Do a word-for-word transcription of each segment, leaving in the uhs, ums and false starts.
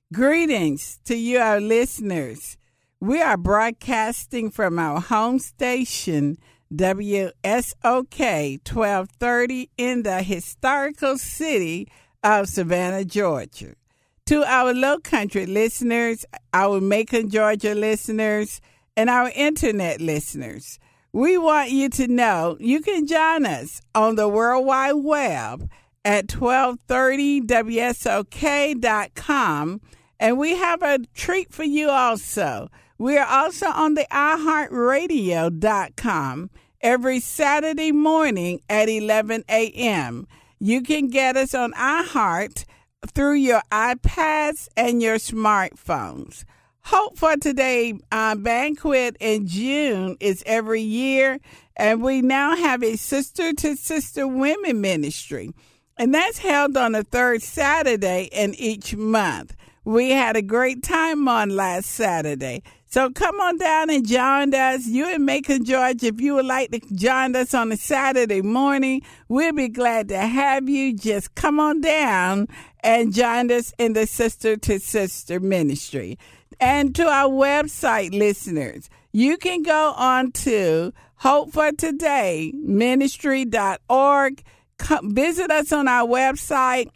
Greetings to you, our listeners. We are broadcasting from our home station, W S O K twelve thirty, in the historical city of Savannah, Georgia. To our Low Country listeners, our Macon, Georgia listeners, and our internet listeners, we want you to know you can join us on the World Wide Web at twelve thirty W S O K dot com. And we have a treat for you also. We are also on the i heart radio dot com every Saturday morning at eleven a.m. You can get us on iHeart through your iPads and your smartphones. Hope for Today uh, banquet in June is every year, and we now have a Sister to Sister Women Ministry, and that's held on the third Saturday in each month. We had a great time on last Saturday. So come on down and join us. You in Macon, Georgia, if you would like to join us on a Saturday morning, we'll be glad to have you. Just come on down and join us in the Sister to Sister Ministry. And to our website listeners, you can go on to hope for today ministry dot org. Come visit us on our website.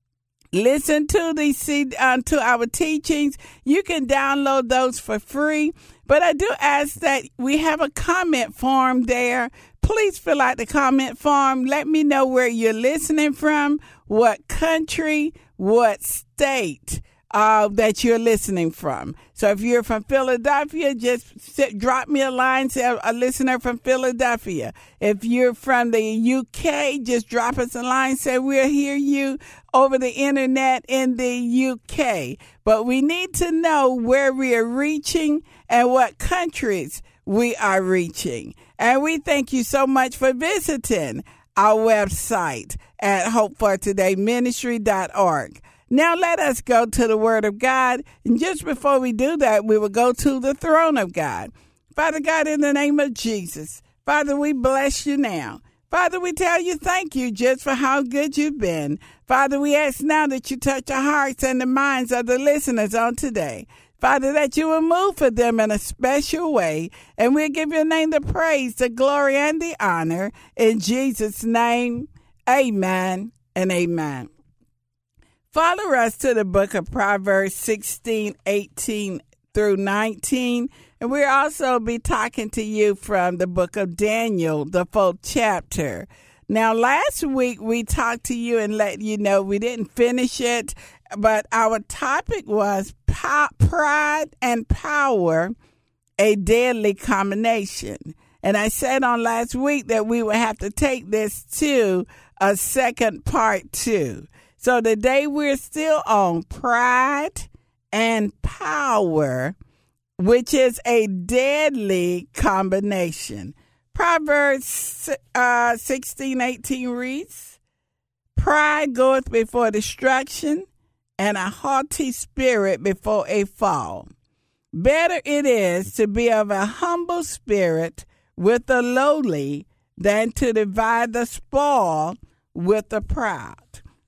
Listen to the uh, to our teachings. You can download those for free. But I do ask that we have a comment form there. Please fill out the comment form. Let me know where you're listening from, what country, what state uh, that you're listening from. So if you're from Philadelphia, just sit, drop me a line, say a listener from Philadelphia. If you're from the U K, just drop us a line, say we'll hear you over the internet in the U K. But we need to know where we are reaching and what countries we are reaching. And we thank you so much for visiting our website at hope for today ministry dot org. Now let us go to the Word of God. And just before we do that, we will go to the throne of God. Father God, in the name of Jesus, Father, we bless you now. Father, we tell you thank you just for how good you've been. Father, we ask now that you touch the hearts and the minds of the listeners on today. Father, that you will move for them in a special way. And we'll give your name the praise, the glory, and the honor. In Jesus' name, amen and amen. Follow us to the book of Proverbs sixteen, eighteen through nineteen. And we'll also be talking to you from the book of Daniel, the fourth chapter. Now, last week we talked to you and let you know we didn't finish it, but our topic was po- pride and power, a deadly combination. And I said on last week that we would have to take this to a second part two. So today we're still on pride and power, which is a deadly combination. Proverbs uh, sixteen eighteen reads, pride goeth before destruction, and a haughty spirit before a fall. Better it is to be of a humble spirit with the lowly than to divide the spoil with the proud.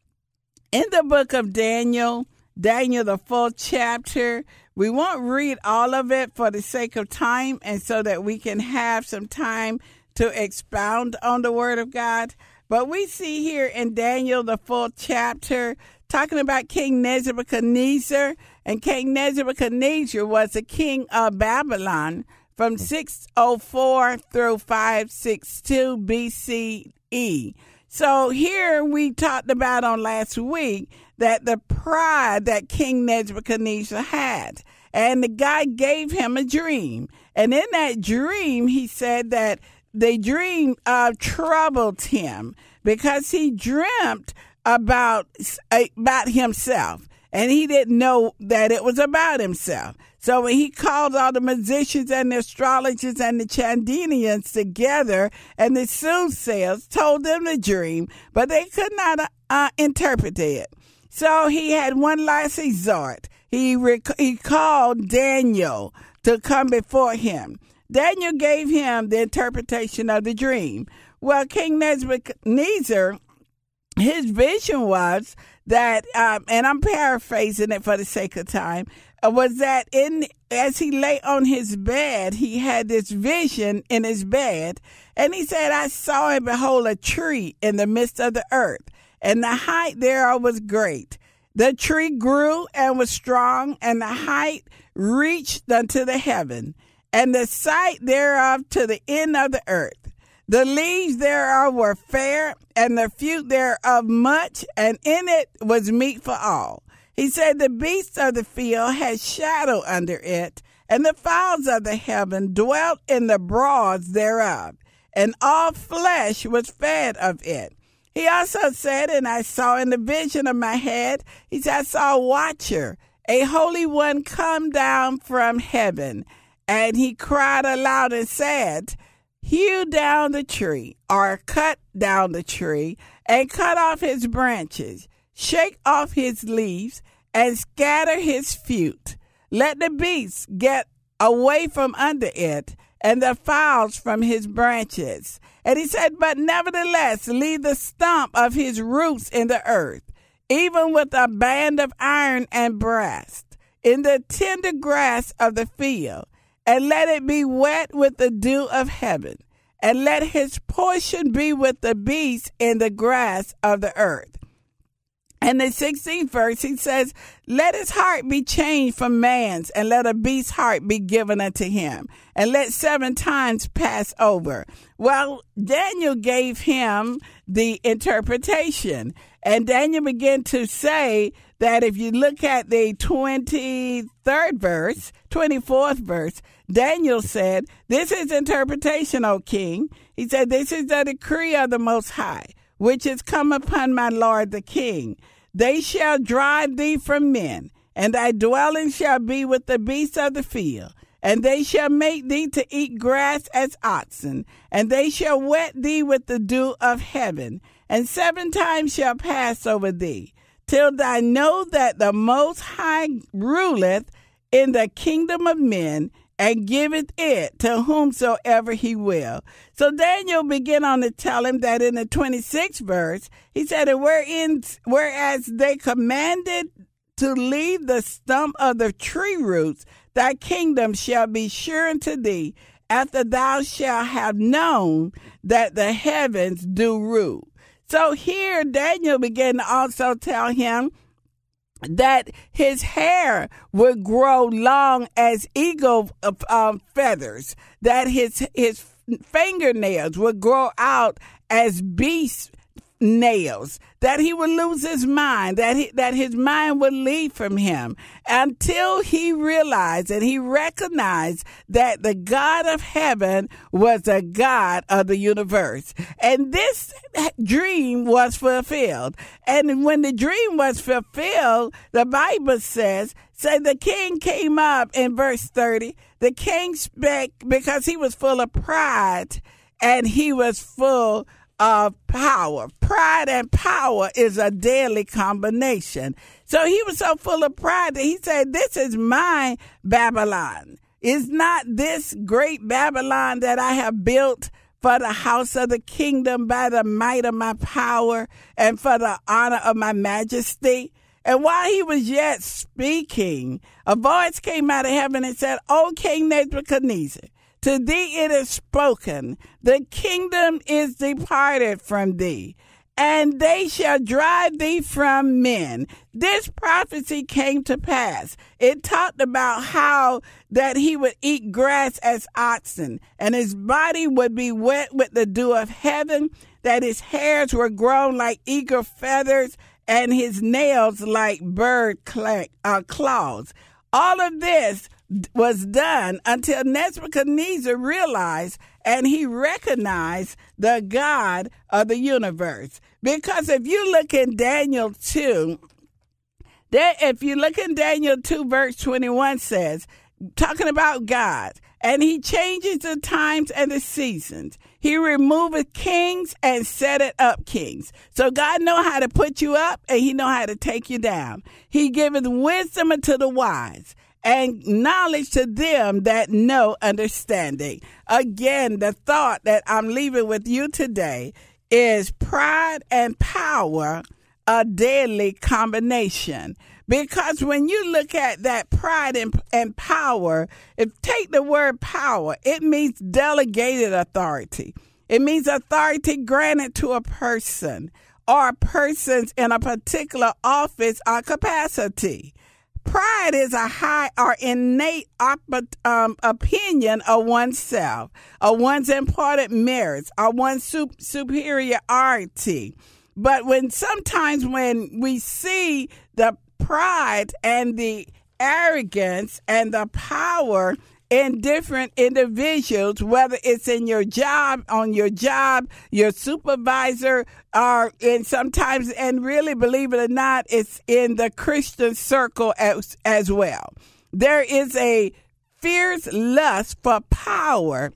In the book of Daniel, Daniel, the fourth chapter, we won't read all of it for the sake of time and so that we can have some time to expound on the Word of God. But we see here in Daniel, the fourth chapter, talking about King Nebuchadnezzar. And King Nebuchadnezzar was the king of Babylon from six oh four through five sixty-two B C E. So here we talked about on last week that the pride that King Nebuchadnezzar had. And the guy gave him a dream. And in that dream, he said that the dream uh, troubled him because he dreamt about, about himself. And he didn't know that it was about himself. So when he called all the magicians and the astrologers and the Chaldeans together and the soothsayers, told them the dream, but they could not uh, interpret it. So he had one last resort. He, rec- he called Daniel to come before him. Daniel gave him the interpretation of the dream. Well, King Nebuchadnezzar, his vision was that, um, and I'm paraphrasing it for the sake of time, uh, was that in as he lay on his bed, he had this vision in his bed, and he said, I saw and behold a tree in the midst of the earth, and the height thereof was great. The tree grew and was strong, and the height reached unto the heaven, and the sight thereof to the end of the earth. The leaves thereof were fair, and the fruit thereof much, and in it was meat for all. He said, the beasts of the field had shadow under it, and the fowls of the heaven dwelt in the broads thereof, and all flesh was fed of it. He also said, and I saw in the vision of my head, he said, I saw a watcher, a holy one, come down from heaven. And he cried aloud and said, hew down the tree, or cut down the tree, and cut off his branches, shake off his leaves, and scatter his fruit. Let the beasts get away from under it, and the fowls from his branches. And he said, but nevertheless, leave the stump of his roots in the earth, even with a band of iron and brass, in the tender grass of the field, and let it be wet with the dew of heaven, and let his portion be with the beasts in the grass of the earth. And the sixteenth verse, he says, let his heart be changed from man's, and let a beast's heart be given unto him, and let seven times pass over. Well, Daniel gave him the interpretation, and Daniel began to say that if you look at the twenty-third verse, twenty-fourth verse, Daniel said, this is interpretation, O king. He said, this is the decree of the Most High, which is come upon my lord the king. They shall drive thee from men, and thy dwelling shall be with the beasts of the field. And they shall make thee to eat grass as oxen, and they shall wet thee with the dew of heaven, and seven times shall pass over thee, till thou know that the Most High ruleth in the kingdom of men, and giveth it to whomsoever he will. So Daniel began on to tell him that in the twenty-sixth verse, he said, wherein, whereas they commanded to leave the stump of the tree roots, thy kingdom shall be sure unto thee, after thou shalt have known that the heavens do rule. So here Daniel began to also tell him that his hair would grow long as eagle um, feathers, that his his fingernails would grow out as beast nails, that he would lose his mind, that he, that his mind would leave from him until he realized and he recognized that the God of heaven was the God of the universe. And this dream was fulfilled. And when the dream was fulfilled, the Bible says, so the king came up in verse thirty. The king spake because he was full of pride and he was full of power. Pride and power is a deadly combination. So he was so full of pride that he said, this is my Babylon. Is not this great Babylon that I have built for the house of the kingdom by the might of my power and for the honor of my majesty? And while he was yet speaking, a voice came out of heaven and said, O King Nebuchadnezzar, to thee it is spoken, the kingdom is departed from thee, and they shall drive thee from men. This prophecy came to pass. It talked about how that he would eat grass as oxen, and his body would be wet with the dew of heaven, that his hairs were grown like eagle feathers, and his nails like bird claws. All of this was done until Nebuchadnezzar realized and he recognized the God of the universe. Because if you look in Daniel two, that if you look in Daniel two, verse twenty-one says, talking about God, and he changes the times and the seasons. He removeth kings and setteth up kings. So God know how to put you up and he know how to take you down. He giveth wisdom unto the wise and knowledge to them that know understanding. Again, the thought that I'm leaving with you today is pride and power a deadly combination. Because when you look at that pride and, and power, if take the word power, it means delegated authority. It means authority granted to a person or persons in a particular office or capacity. Pride is a high or innate op- um, opinion of oneself, of one's important merits, or one's su- superiority. But when sometimes when we see the pride and the arrogance and the power in different individuals, whether it's in your job, on your job, your supervisor, or in sometimes, and really believe it or not, it's in the Christian circle as, as well. There is a fierce lust for power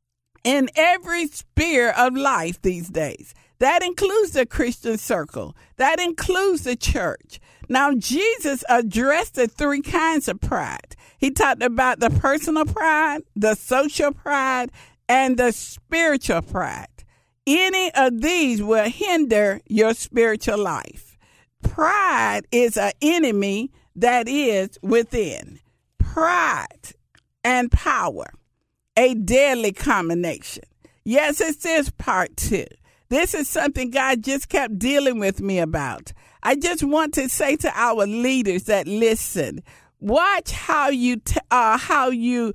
in every sphere of life these days. That includes the Christian circle. That includes the church. Now, Jesus addressed the three kinds of pride. He talked about the personal pride, the social pride, and the spiritual pride. Any of these will hinder your spiritual life. Pride is an enemy that is within. Pride and power, a deadly combination. Yes, it is part two. This is something God just kept dealing with me about. I just want to say to our leaders that listen, watch how you t- uh, how you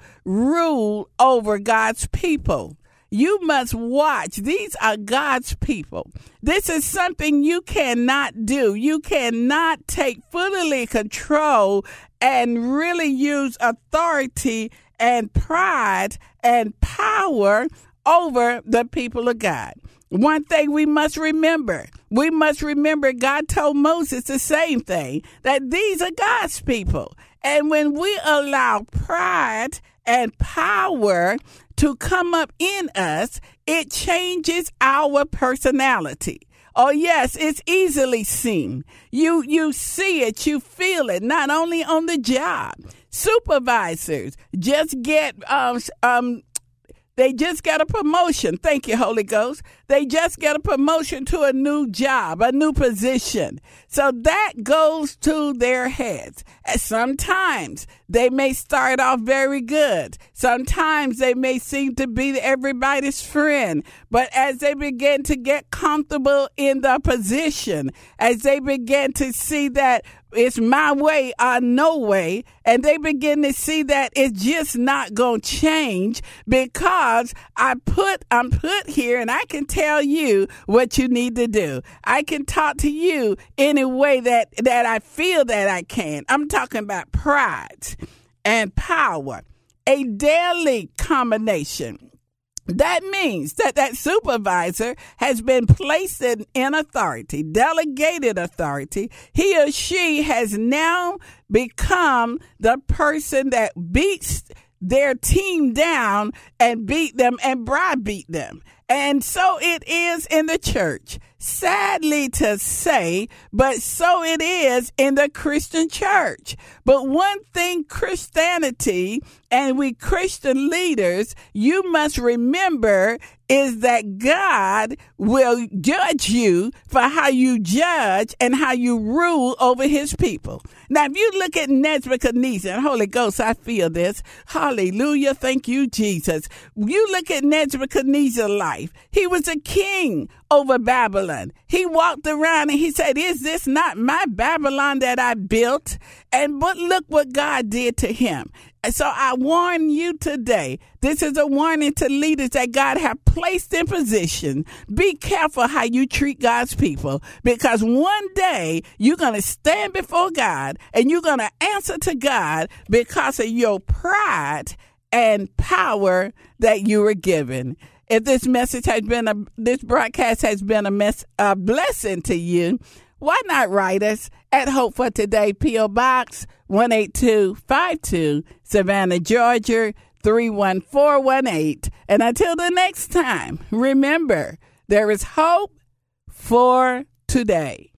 rule over God's people. You must watch. These are God's people. This is something you cannot do. You cannot take fully control and really use authority and pride and power over the people of God. One thing we must remember, we must remember God told Moses the same thing, that these are God's people. And when we allow pride and power to come up in us, it changes our personality. Oh, yes, it's easily seen. You you see it, you feel it, not only on the job. Supervisors just get um um They just got a promotion. Thank you, Holy Ghost. They just got a promotion to a new job, a new position. So that goes to their heads. And sometimes they may start off very good. Sometimes they may seem to be everybody's friend. But as they begin to get comfortable in the position, as they begin to see that it's my way or no way, and they begin to see that it's just not going to change because I put, I'm put here and I can tell you what you need to do. I can talk to you any way that, that I feel that I can. I'm talking about pride and power, a deadly combination. That means that that supervisor has been placed in, in authority, delegated authority. He or she has now become the person that beats their team down and beat them and browbeat them. And so it is in the church. Sadly to say, but so it is in the Christian church. But one thing Christianity and we Christian leaders, you must remember is that God will judge you for how you judge and how you rule over his people. Now, if you look at Nebuchadnezzar, and Holy Ghost, I feel this. Hallelujah. Thank you, Jesus. You look at Nebuchadnezzar's life. He was a king over Babylon. He walked around and he said, is this not my Babylon that I built? And but look what God did to him. So I warn you today, this is a warning to leaders that God have placed in position. Be careful how you treat God's people, because one day you're going to stand before God and you're going to answer to God because of your pride and power that you were given. If this message has been a, this broadcast has been a, mess, a blessing to you, why not write us at Hope for Today, P O. Box one eight two five two, Savannah, Georgia three one four one eight. And until the next time, remember, there is hope for today.